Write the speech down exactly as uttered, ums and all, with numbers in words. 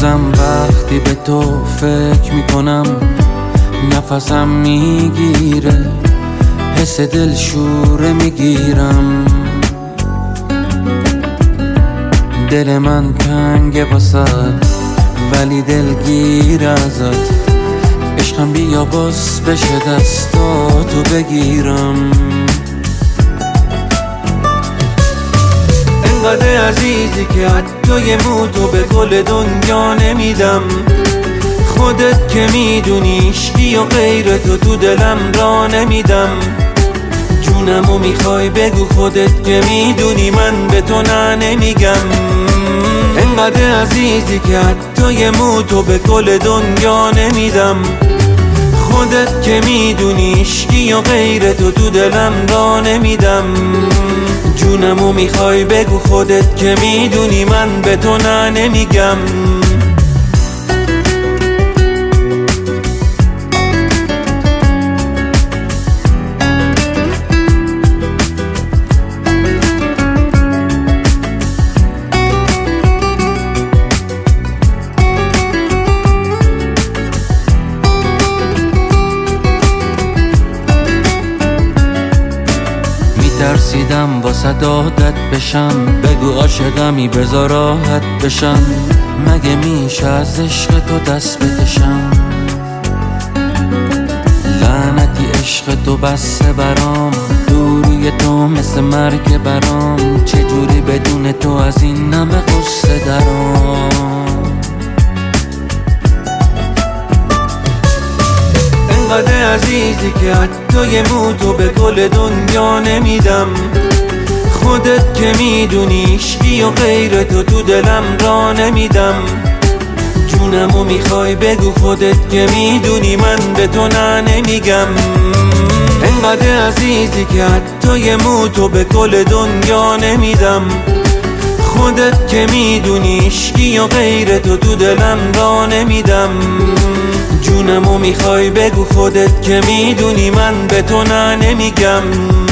هنوزم وقتی به تو فکر میکنم نفسم میگیره، حس دل شوره میگیرم. دل من تنگه واسد ولی دلگیر ازت، عشقم بیا باز بشه دستاتو بگیرم. انقدر عزیزی که حتی یه موتو به گل دنیا نمیدم. خودت که میدونی عشقی و غیر تو تو دلم را نمیدم. جونمو میخوای بگو خودت که میدونی من به تو نه نمیگم. انقدر عزیزی که حتی یه موتو به گل دنیا نمیدم. خودت که میدونی عشقی و غیر تو تو دلم را نمیدم. جونمو میخوای بگو خودت که میدونی من به تو نه نمیگم. ترسیدم واسه عادت بشم، بگو عاشقمی بذار راحت بشم. مگه میشه از عشق تو دست بکشم؟ لعنتی عشق تو بسه برام، دوری تو مثل مرگ برام. چجوری بدون تو از این نمه قصه درام؟ انقدر عزیزی که حتی یه موتو به گل دنیا نمیدم. خودت که میدونی عشقی و غیر تو تو دلم را نمیدم. جونمو میخوای بگو خودت که میدونی من به تو نه نمیگم. انقدر عزیزی که حتی یه موتو به گل دنیا نمیدم. خودت که میدونی عشقی و غیر تو تو دلم را نمیدم. جونمو میخوای بگو خودت که میدونی من به تو نه نمیگم.